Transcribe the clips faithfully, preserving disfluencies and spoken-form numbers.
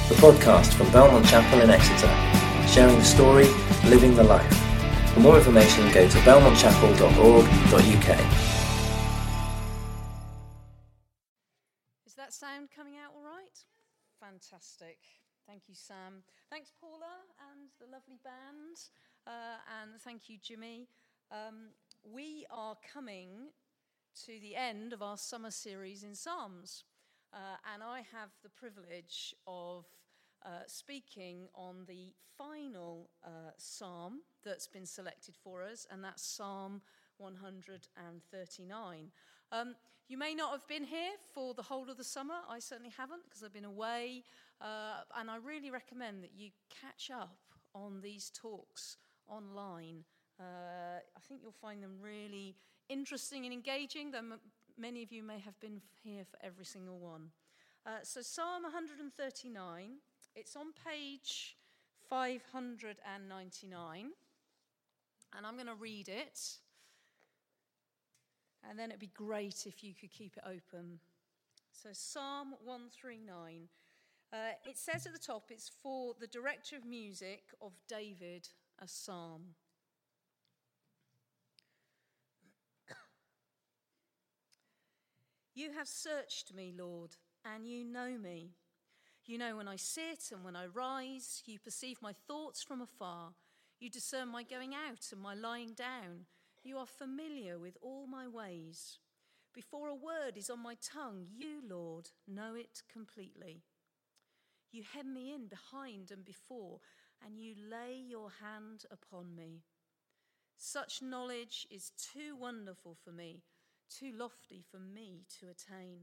the podcast from Belmont Chapel in Exeter, sharing the story, living the life. For more information, go to belmont chapel dot org dot u k. Is that sound coming out all right? Fantastic. Thank you, Sam. Thanks, Paula, and the lovely band. Uh, and thank you, Jimmy. Um, we are coming to the end of our summer series in Psalms. Uh, and I have the privilege of uh, speaking on the final uh, psalm that's been selected for us, and that's Psalm one hundred thirty-nine. Um, you may not have been here for the whole of the summer. I certainly haven't, because I've been away, uh, and I really recommend that you catch up on these talks online. Uh, I think you'll find them really interesting and engaging, though m- many of you may have been here for every single one. Uh, so Psalm one hundred thirty-nine, it's on page five hundred ninety-nine, and I'm going to read it, and then it'd be great if you could keep it open. So Psalm one thirty-nine, uh, it says at the top, it's for the director of music of David, a psalm. You have searched me, Lord, and you know me. You know when I sit and when I rise. You perceive my thoughts from afar. You discern my going out and my lying down. You are familiar with all my ways. Before a word is on my tongue, you, Lord, know it completely. You hem me in behind and before, and you lay your hand upon me. Such knowledge is too wonderful for me, too lofty for me to attain.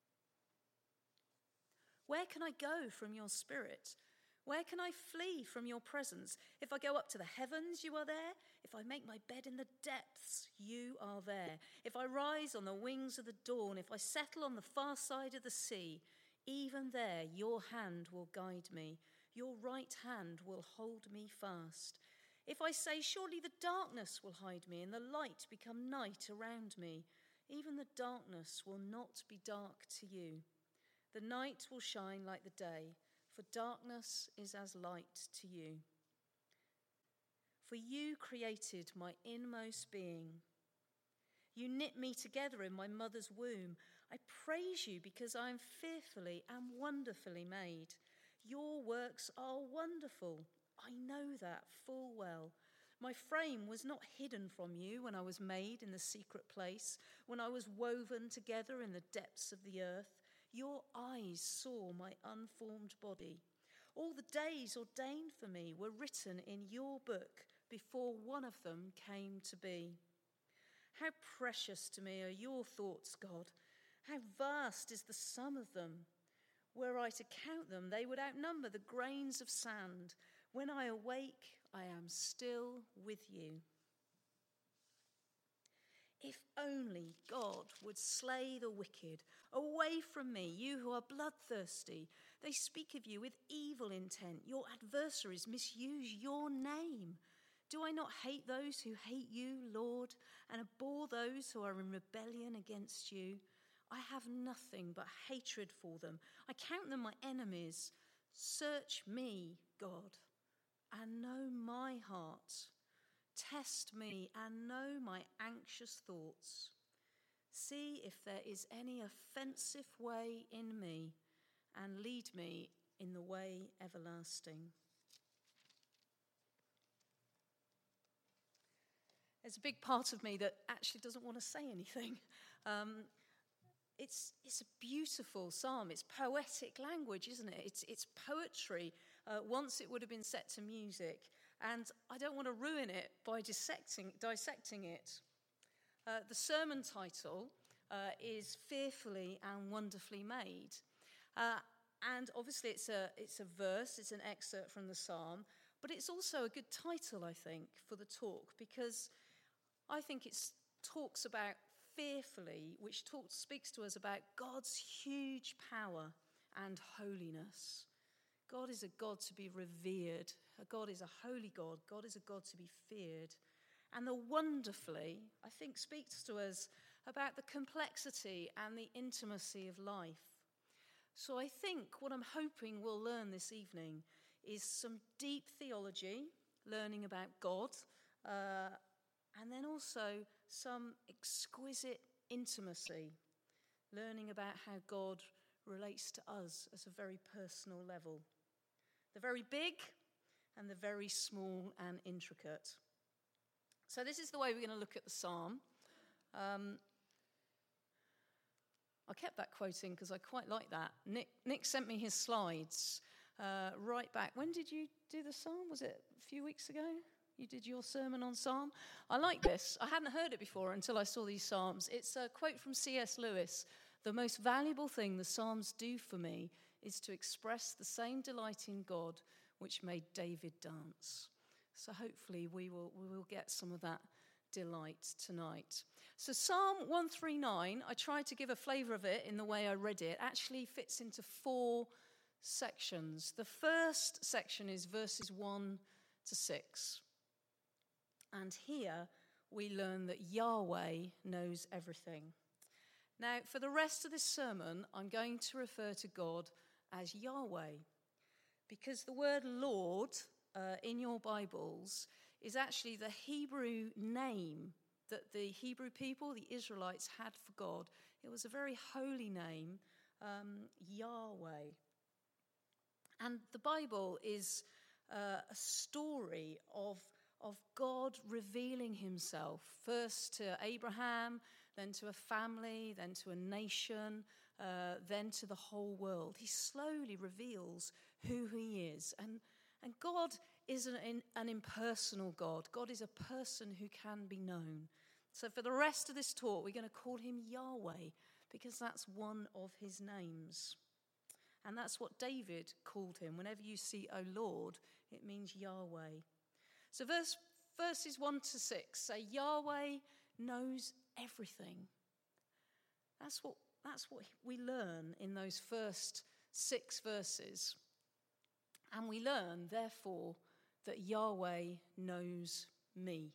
Where can I go from your spirit? Where can I flee from your presence? If I go up to the heavens, you are there. If I make my bed in the depths, you are there. If I rise on the wings of the dawn, if I settle on the far side of the sea, even there your hand will guide me. Your right hand will hold me fast. If I say, surely the darkness will hide me and the light become night around me, even the darkness will not be dark to you. The night will shine like the day, for darkness is as light to you. For you created my inmost being. You knit me together in my mother's womb. I praise you because I am fearfully and wonderfully made. Your works are wonderful. I know that full well. My frame was not hidden from you when I was made in the secret place, when I was woven together in the depths of the earth. Your eyes saw my unformed body. All the days ordained for me were written in your book before one of them came to be. How precious to me are your thoughts, God. How vast is the sum of them. Were I to count them, they would outnumber the grains of sand. When I awake, I am still with you. If only God would slay the wicked. Away from me, you who are bloodthirsty. They speak of you with evil intent. Your adversaries misuse your name. Do I not hate those who hate you, Lord, and abhor those who are in rebellion against you? I have nothing but hatred for them. I count them my enemies. Search me, God, and know my heart. Test me and know my anxious thoughts. See if there is any offensive way in me, and lead me in the way everlasting. There's a big part of me that actually doesn't want to say anything. Um, it's it's a beautiful psalm. It's poetic language, isn't it? It's it's poetry. Uh, once it would have been set to music. And I don't want to ruin it by dissecting, dissecting it. Uh, the sermon title uh, is Fearfully and Wonderfully Made. Uh, and obviously it's a, it's a verse, it's an excerpt from the psalm, but it's also a good title, I think, for the talk, because I think it talks about fearfully, which talks, speaks to us about God's huge power and holiness. God is a God to be revered. God is a holy God. God is a God to be feared. And the wonderfully, I think, speaks to us about the complexity and the intimacy of life. So I think what I'm hoping we'll learn this evening is some deep theology, learning about God, uh, and then also some exquisite intimacy, learning about how God relates to us at a very personal level. The very big and the very small and intricate. So this is the way we're going to look at the psalm. Um, I kept that quoting because I quite like that. Nick, Nick sent me his slides uh, right back. When did you do the psalm? Was it a few weeks ago? You did your sermon on psalm? I like this. I hadn't heard it before until I saw these psalms. It's a quote from C S Lewis. The most valuable thing the psalms do for me is to express the same delight in God which made David dance. So hopefully we will we will get some of that delight tonight. So Psalm one thirty-nine, I tried to give a flavour of it in the way I read it, actually fits into four sections. The first section is verses one to six. And here we learn that Yahweh knows everything. Now, for the rest of this sermon, I'm going to refer to God as Yahweh, because the word Lord uh, in your Bibles is actually the Hebrew name that the Hebrew people, the Israelites, had for God. It was a very holy name, um, Yahweh. And the Bible is uh, a story of, of God revealing himself, first to Abraham, then to a family, then to a nation, uh, then to the whole world. He slowly reveals who he is. And, and God is an, an impersonal God. God is a person who can be known. So for the rest of this talk, we're going to call him Yahweh, because that's one of his names. And that's what David called him. Whenever you see, O Lord, it means Yahweh. So verse, verses one to six say, Yahweh knows everything. That's what, that's what we learn in those first six verses. And we learn, therefore, that Yahweh knows me.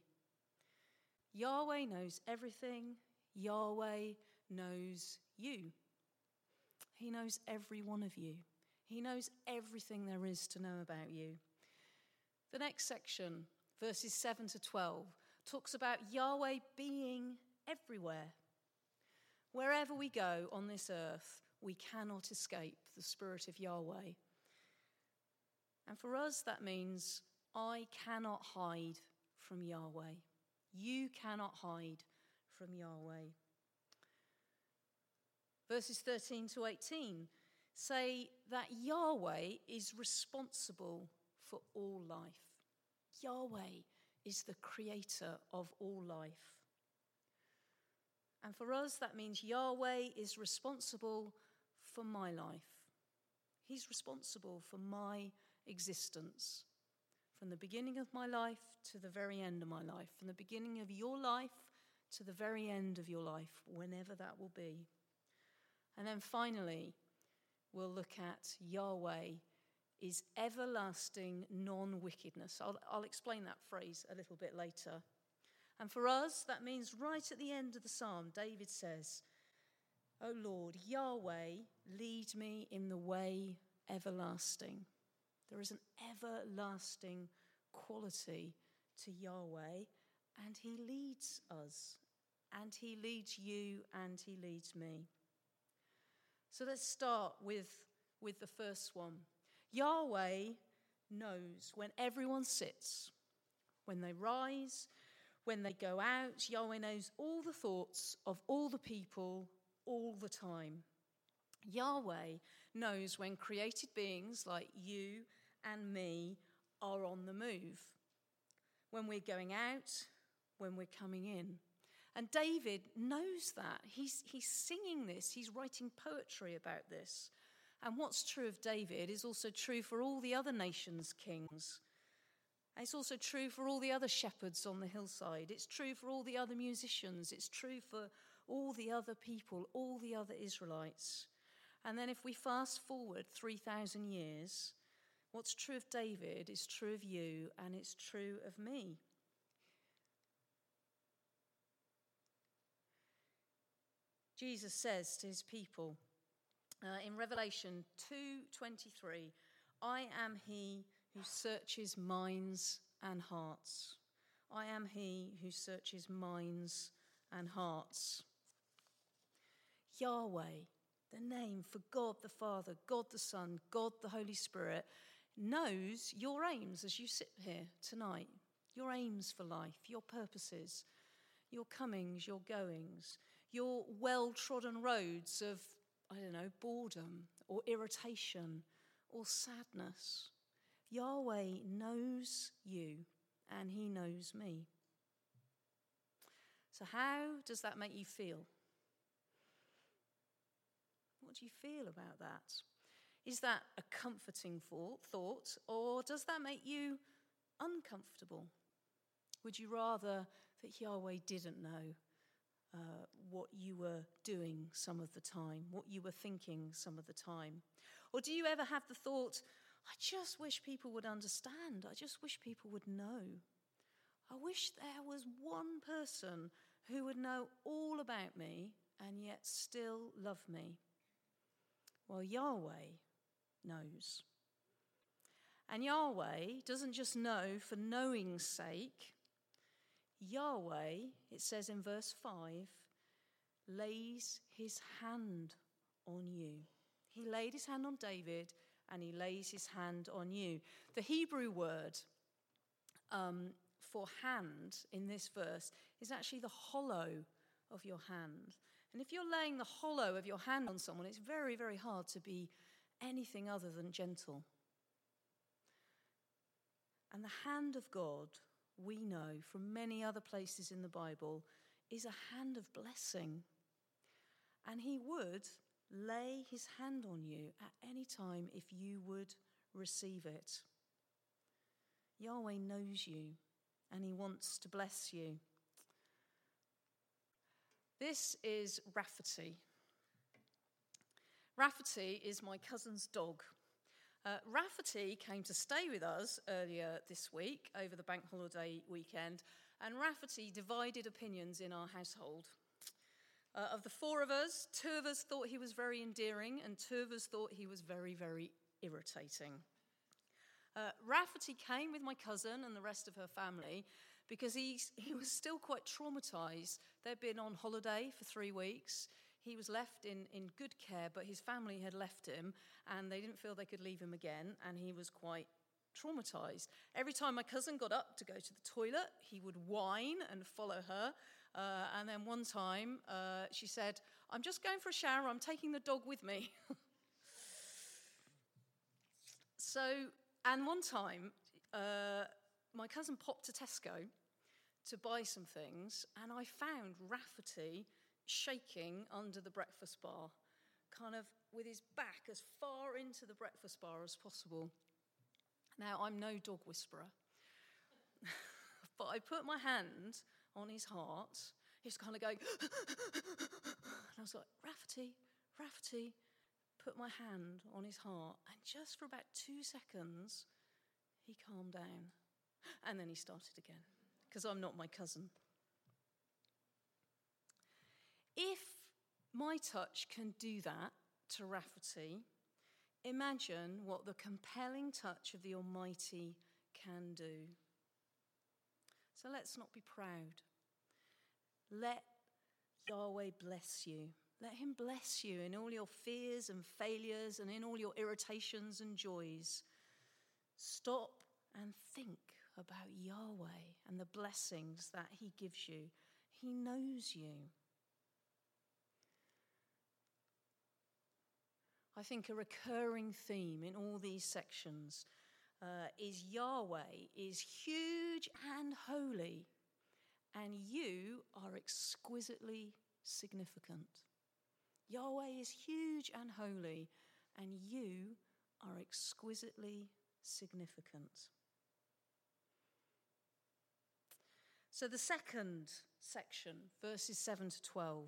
Yahweh knows everything. Yahweh knows you. He knows every one of you. He knows everything there is to know about you. The next section, verses seven to twelve, talks about Yahweh being everywhere. Wherever we go on this earth, we cannot escape the Spirit of Yahweh. And for us, that means I cannot hide from Yahweh. You cannot hide from Yahweh. Verses thirteen to eighteen say that Yahweh is responsible for all life. Yahweh is the creator of all life. And for us, that means Yahweh is responsible for my life. He's responsible for my existence. From the beginning of my life to the very end of my life. From the beginning of your life to the very end of your life, whenever that will be. And then finally, we'll look at Yahweh is everlasting non-wickedness. I'll, I'll explain that phrase a little bit later. And for us, that means right at the end of the psalm, David says, O Lord, Yahweh, lead me in the way everlasting. There is an everlasting quality to Yahweh, and he leads us, and he leads you, and he leads me. So let's start with, with the first one. Yahweh knows when everyone sits, when they rise, when they go out. Yahweh knows all the thoughts of all the people all the time. Yahweh knows when created beings like you and me are on the move, when we're going out, when we're coming in. And David knows that. He's, he's singing this. He's writing poetry about this. And what's true of David is also true for all the other nations' kings. And it's also true for all the other shepherds on the hillside. It's true for all the other musicians. It's true for all the other people, all the other Israelites. And then if we fast forward three thousand years, what's true of David is true of you, and it's true of me. Jesus says to his people, Uh, in Revelation two twenty-three, I am he who searches minds and hearts. I am he who searches minds and hearts. Yahweh, the name for God the Father, God the Son, God the Holy Spirit, knows your aims as you sit here tonight, your aims for life, your purposes, your comings, your goings, your well-trodden roads of, I don't know, boredom or irritation or sadness. Yahweh knows you and he knows me. So how does that make you feel? What do you feel about that? Is that a comforting thought, or does that make you uncomfortable? Would you rather that Yahweh didn't know uh, what you were doing some of the time, what you were thinking some of the time? Or do you ever have the thought, I just wish people would understand, I just wish people would know. I wish there was one person who would know all about me and yet still love me. Well, Yahweh knows. And Yahweh doesn't just know for knowing's sake. Yahweh, it says in verse five, lays his hand on you. He laid his hand on David and he lays his hand on you. The Hebrew word um, for hand in this verse is actually the hollow of your hand. And if you're laying the hollow of your hand on someone, it's very, very hard to be anything other than gentle. And the hand of God, we know from many other places in the Bible, is a hand of blessing. And he would lay his hand on you at any time if you would receive it. Yahweh knows you and he wants to bless you. This is Rafferty. Rafferty is my cousin's dog. Uh, Rafferty came to stay with us earlier this week over the bank holiday weekend, and Rafferty divided opinions in our household. Uh, of the four of us, two of us thought he was very endearing and two of us thought he was very, very irritating. Uh, Rafferty came with my cousin and the rest of her family because he's, he was still quite traumatised. They'd been on holiday for three weeks. He was left in, in good care, but his family had left him and they didn't feel they could leave him again, and he was quite traumatised. Every time my cousin got up to go to the toilet, he would whine and follow her. Uh, and then one time uh, she said, I'm just going for a shower, I'm taking the dog with me. So, and one time, uh, my cousin popped to Tesco to buy some things, and I found Rafferty shaking under the breakfast bar, kind of with his back as far into the breakfast bar as possible. Now, I'm no dog whisperer, but I put my hand on his heart. He's kind of going, and I was like, Rafferty, Rafferty, put my hand on his heart, and just for about two seconds, he calmed down. And then he started again, because I'm not my cousin. If my touch can do that to Rafferty, imagine what the compelling touch of the Almighty can do. So let's not be proud. Let Yahweh bless you. Let him bless you in all your fears and failures and in all your irritations and joys. Stop and think about Yahweh and the blessings that he gives you. He knows you. I think a recurring theme in all these sections uh, is Yahweh is huge and holy, and you are exquisitely significant. Yahweh is huge and holy, and you are exquisitely significant. So the second section, verses seven to twelve,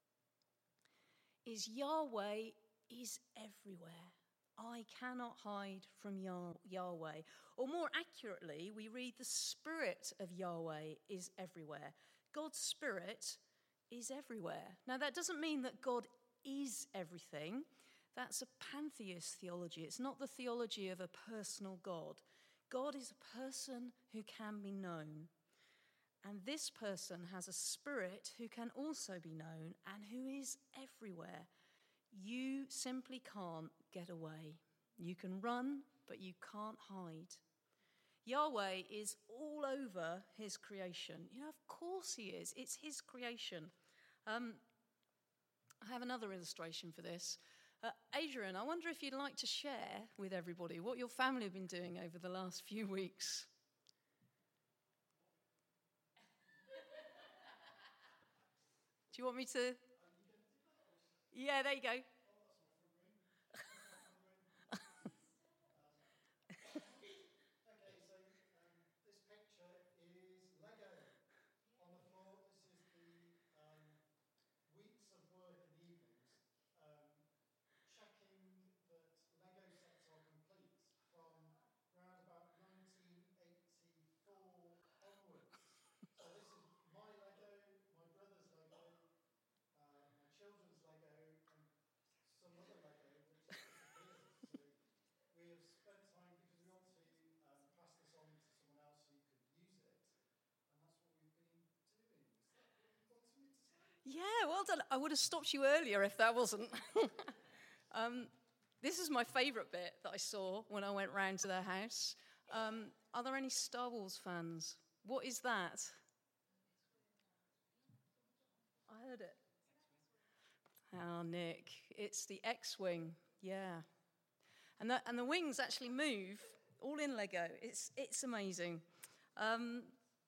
is Yahweh is everywhere. I cannot hide from Yah- Yahweh. Or more accurately, we read the Spirit of Yahweh is everywhere. God's Spirit is everywhere. Now, that doesn't mean that God is everything. That's a pantheist theology. It's not the theology of a personal God. God is a person who can be known. And this person has a spirit who can also be known and who is everywhere. You simply can't get away. You can run, but you can't hide. Yahweh is all over his creation. You know, of course he is. It's his creation. Um, I have another illustration for this. Uh, Adrian, I wonder if you'd like to share with everybody what your family have been doing over the last few weeks. Do you want me to? Yeah, there you go. Yeah, well done. I would have stopped you earlier if that wasn't. um, this is my favourite bit that I saw when I went round to their house. Um, are there any Star Wars fans? What is that? I heard it. Oh, Nick, it's the X-Wing. Yeah. And the, and the wings actually move, all in Lego. It's, it's amazing. Um,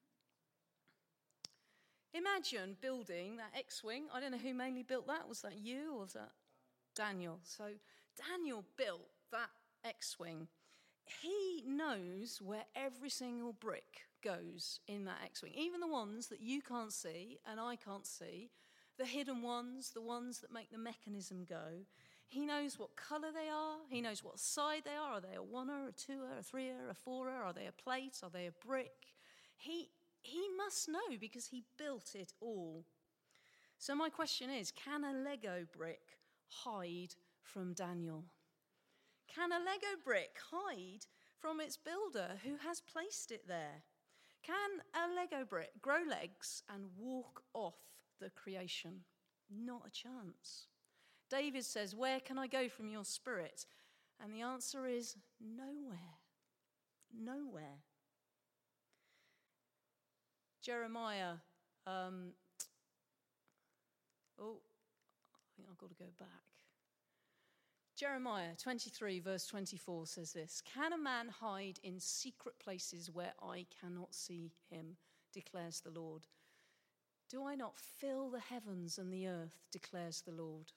Imagine building that X-Wing. I don't know who mainly built that. Was that you or was that Daniel? So Daniel built that X-Wing. He knows where every single brick goes in that X-Wing, even the ones that you can't see and I can't see, the hidden ones, the ones that make the mechanism go. He knows what colour they are. He knows what side they are. Are they a one-er, a two-er, a three-er, a four-er? Are they a plate? Are they a brick? He... He must know because he built it all. So my question is, can a Lego brick hide from Daniel? Can a Lego brick hide from its builder who has placed it there? Can a Lego brick grow legs and walk off the creation? Not a chance. David says, where can I go from your spirit? And the answer is nowhere. Nowhere. Jeremiah, um, oh, I think I've got to go back. Jeremiah twenty-three, verse twenty-four says this, can a man hide in secret places where I cannot see him, declares the Lord. Do I not fill the heavens and the earth, declares the Lord.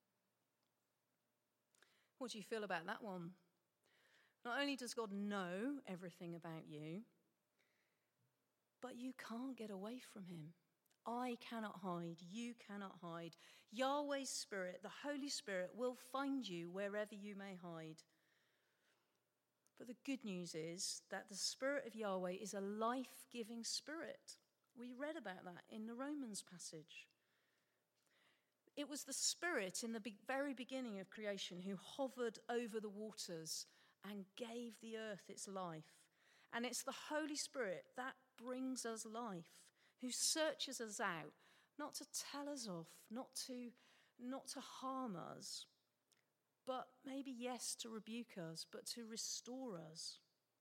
What do you feel about that one? Not only does God know everything about you, but you can't get away from him. I cannot hide. You cannot hide. Yahweh's Spirit, the Holy Spirit, will find you wherever you may hide. But the good news is that the Spirit of Yahweh is a life-giving Spirit. We read about that in the Romans passage. It was the Spirit in the very beginning of creation who hovered over the waters and gave the earth its life. And it's the Holy Spirit that brings us life, who searches us out, not to tell us off, not to, not to harm us, but maybe, yes, to rebuke us, but to restore us.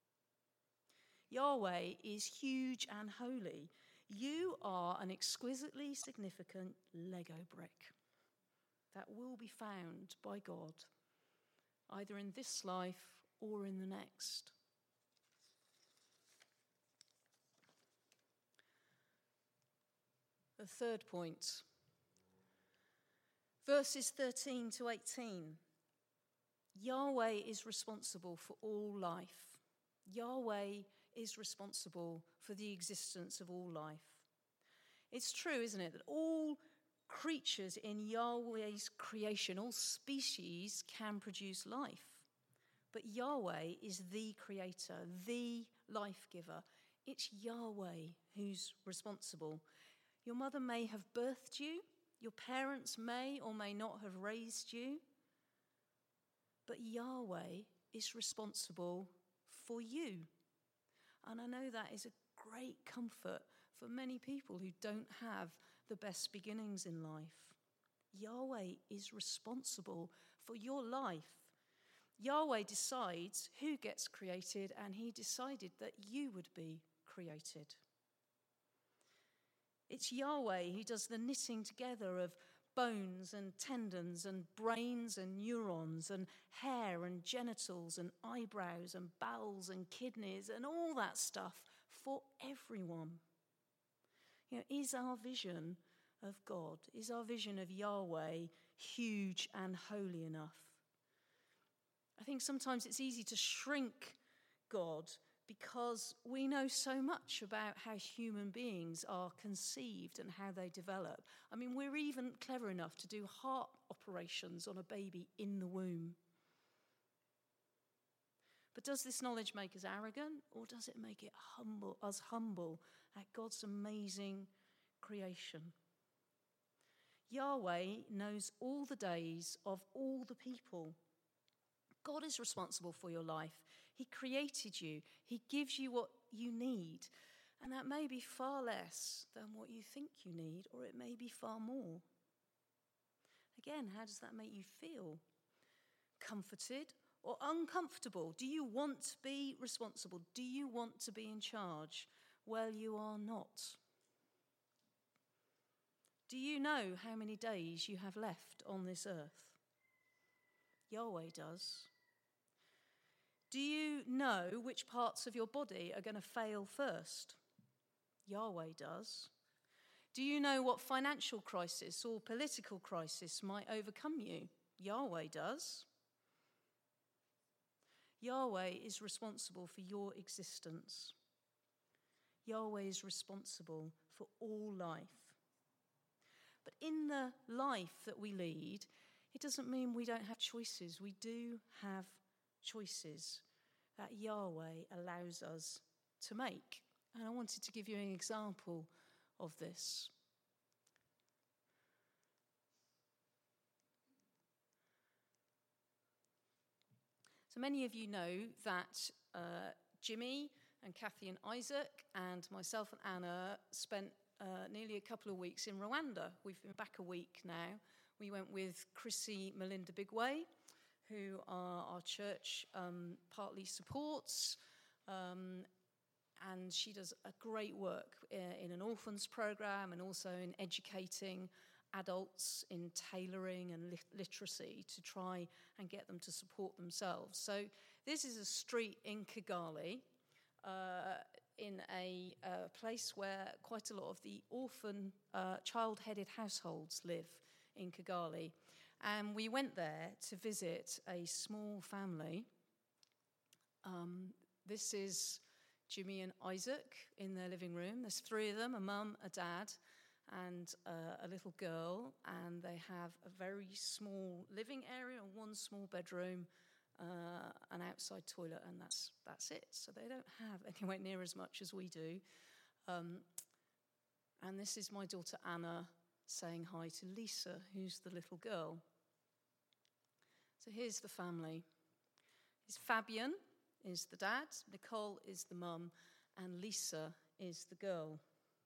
Yahweh is huge and holy. You are an exquisitely significant Lego brick that will be found by God, either in this life or in the next. The third point, verses thirteen to eighteen. Yahweh is responsible for all life. Yahweh is responsible for the existence of all life. It's true, isn't it, that all creatures in Yahweh's creation, all species can produce life. But Yahweh is the creator, the life giver. It's Yahweh who's responsible. Your mother may have birthed you. Your parents may or may not have raised you. but Yahweh is responsible for you. And I know that is a great comfort for many people who don't have the best beginnings in life. Yahweh is responsible for your life. Yahweh decides who gets created, and he decided that you would be created. It's Yahweh who does the knitting together of bones and tendons and brains and neurons and hair and genitals and eyebrows and bowels and kidneys and all that stuff for everyone. You know, is our vision of God, is our vision of Yahweh huge and holy enough? I think sometimes it's easy to shrink God because we know so much about how human beings are conceived and how they develop. I mean, we're even clever enough to do heart operations on a baby in the womb. But does this knowledge make us arrogant, or does it make it humble, us humble at God's amazing creation? Yahweh knows all the days of all the people. God is responsible for your life. He created you. He gives you what you need. And that may be far less than what you think you need, or it may be far more. Again, how does that make you feel? Comforted or uncomfortable? Do you want to be responsible? Do you want to be in charge? Well, you are not. Do you know how many days you have left on this earth? Yahweh does. Do you know which parts of your body are going to fail first? Yahweh does. Do you know what financial crisis or political crisis might overcome you? Yahweh does. Yahweh is responsible for your existence. Yahweh is responsible for all life. But in the life that we lead, it doesn't mean we don't have choices. We do have choices that Yahweh allows us to make. And I wanted to give you an example of this. So many of you know that uh, Jimmy and Kathy and Isaac and myself and Anna spent uh, nearly a couple of weeks in Rwanda. We've been back a week now. We went with Chrissy Melinda Bigway, who our, our church um, partly supports, um, and she does a great work in an orphans program and also in educating adults in tailoring and lit- literacy to try and get them to support themselves. So this is a street in Kigali, uh, in a uh, place where quite a lot of the orphan, uh, child-headed households live in Kigali. And we went there to visit a small family. Um, this is Jimmy and Isaac in their living room. There's three of them, a mum, a dad, and uh, a little girl. And they have a very small living area, one small bedroom, uh, an outside toilet, and that's that's it. So they don't have anywhere near as much as we do. Um, and this is my daughter Anna saying hi to Lisa, who's the little girl. So here's the family. It's Fabian is the dad, Nicole is the mum, and Lisa is the girl.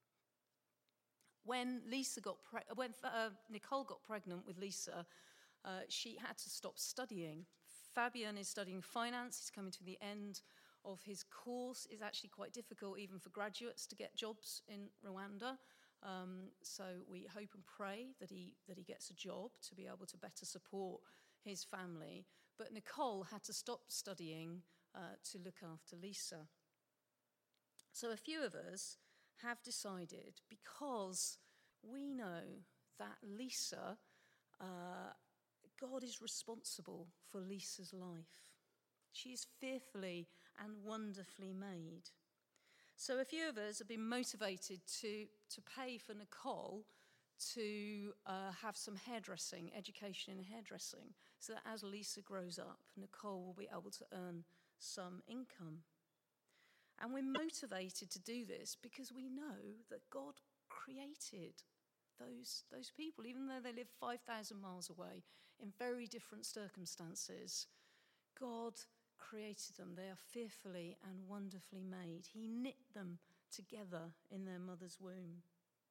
When Lisa got pre- when uh, Nicole got pregnant with Lisa, uh, she had to stop studying. Fabian is studying finance. He's coming to the end of his course. It's actually quite difficult even for graduates to get jobs in Rwanda. Um, so we hope and pray that he that he gets a job to be able to better support his family. But Nicole had to stop studying uh, to look after Lisa. So a few of us have decided, because we know that Lisa, uh, God is responsible for Lisa's life. She is fearfully and wonderfully made. So a few of us have been motivated to, to pay for Nicole to uh, have some hairdressing, education in hairdressing, so that as Lisa grows up, Nicole will be able to earn some income. And we're motivated to do this because we know that God created those, those people, even though they live five thousand miles away in very different circumstances. God created them. They are fearfully and wonderfully made. He knit them together in their mother's womb.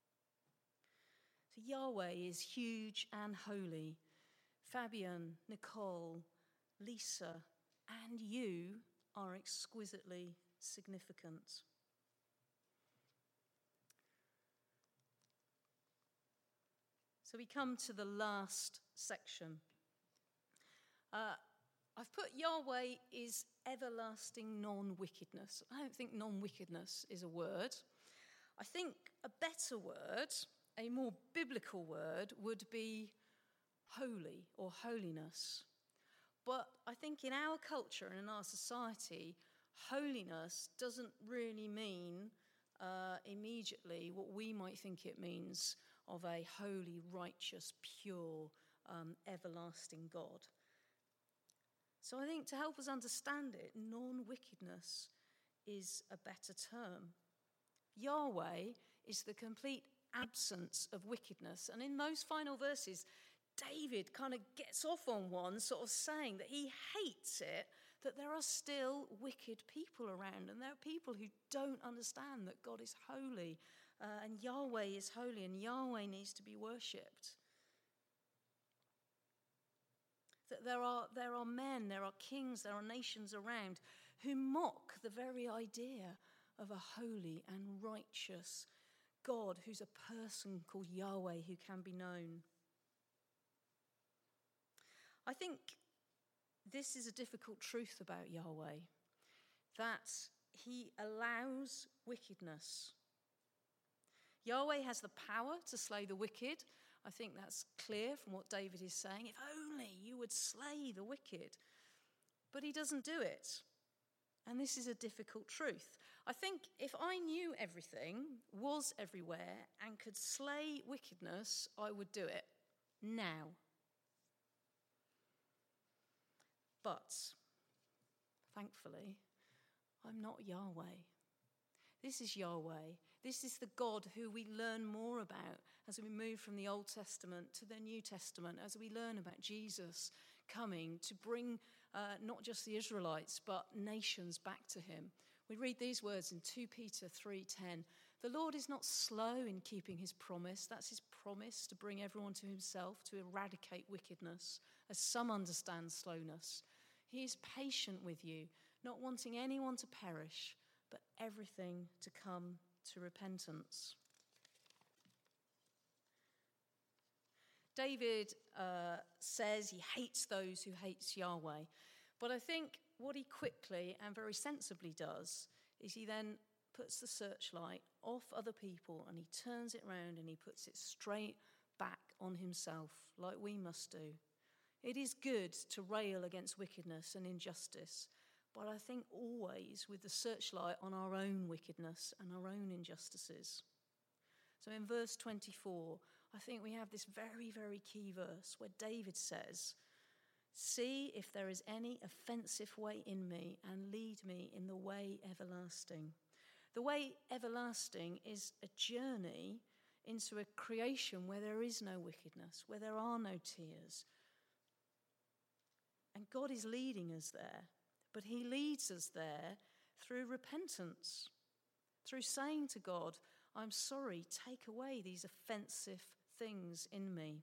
So Yahweh is huge and holy. Fabian, Nicole, Lisa, and you are exquisitely significant. So we come to the last section. Uh, I've put Yahweh is everlasting non-wickedness. I don't think non-wickedness is a word. I think a better word, a more biblical word, would be holy or holiness. But I think in our culture and in our society, holiness doesn't really mean uh, immediately what we might think it means of a holy, righteous, pure, um, everlasting God. So I think to help us understand it, non-wickedness is a better term. Yahweh is the complete absence of wickedness. And in those final verses, David kind of gets off on one, sort of saying that he hates it, that there are still wicked people around. And there are people who don't understand that God is holy, uh, and Yahweh is holy, and Yahweh needs to be worshipped. That there are, there are men, there are kings, there are nations around who mock the very idea of a holy and righteous God who's a person called Yahweh who can be known. I think this is a difficult truth about Yahweh, that he allows wickedness. Yahweh has the power to slay the wicked. I think that's clear from what David is saying. If only you would slay the wicked. But he doesn't do it. And this is a difficult truth. I think if I knew everything, was everywhere, and could slay wickedness, I would do it now. But, thankfully, I'm not Yahweh. This is Yahweh. This is the God who we learn more about as we move from the Old Testament to the New Testament, as we learn about Jesus coming to bring uh, not just the Israelites, but nations back to him. We read these words in Second Peter three ten. The Lord is not slow in keeping his promise. That's his promise to bring everyone to himself, to eradicate wickedness, as some understand slowness. He is patient with you, not wanting anyone to perish, but everything to come to repentance. David uh, says he hates those who hates Yahweh. But I think what he quickly and very sensibly does is he then puts the searchlight off other people and he turns it round and he puts it straight back on himself, like we must do. It is good to rail against wickedness and injustice, but I think always with the searchlight on our own wickedness and our own injustices. So in verse twenty-four, I think we have this very, very key verse where David says, "See if there is any offensive way in me and lead me in the way everlasting." The way everlasting is a journey into a creation where there is no wickedness, where there are no tears. And God is leading us there, but he leads us there through repentance, through saying to God, I'm sorry, take away these offensive things in me.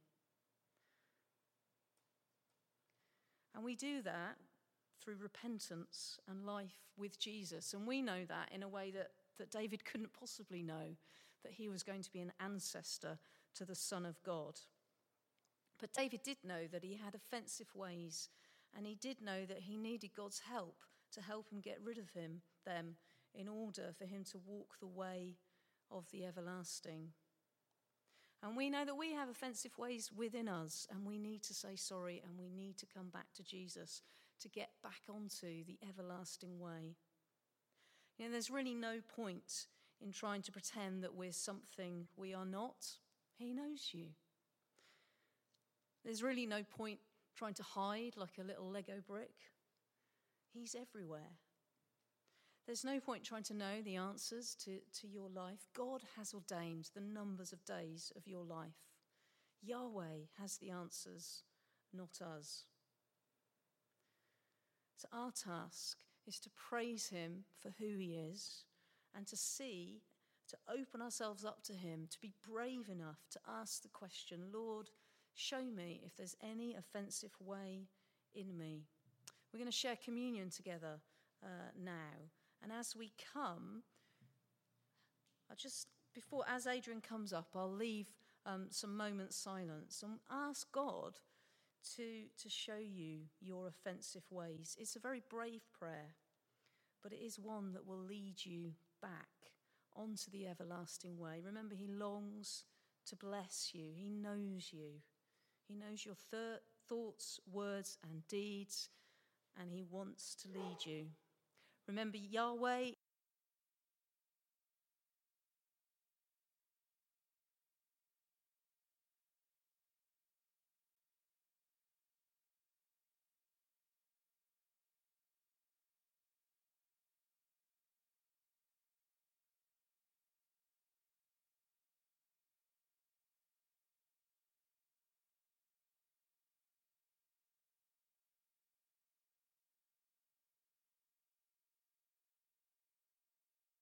And we do that through repentance and life with Jesus. And we know that in a way that, that David couldn't possibly know, that he was going to be an ancestor to the Son of God. But David did know that he had offensive ways, and he did know that he needed God's help to help him get rid of him, them, in order for him to walk the way of the everlasting. And we know that we have offensive ways within us, and we need to say sorry, and we need to come back to Jesus to get back onto the everlasting way. You know, there's really no point in trying to pretend that we're something we are not. He knows you. There's really no point trying to hide like a little Lego brick. He's everywhere. There's no point trying to know the answers to, to your life. God has ordained the numbers of days of your life. Yahweh has the answers, not us. So our task is to praise him for who he is and to see, to open ourselves up to him, to be brave enough to ask the question, Lord, show me if there's any offensive way in me. We're going to share communion together uh, now. And as we come, I just, before, as Adrian comes up, I'll leave um, some moments silence and ask God to, to show you your offensive ways. It's a very brave prayer, but it is one that will lead you back onto the everlasting way. Remember, he longs to bless you. He knows you. He knows your thir- thoughts, words, and deeds, and he wants to lead you. Remember, Yahweh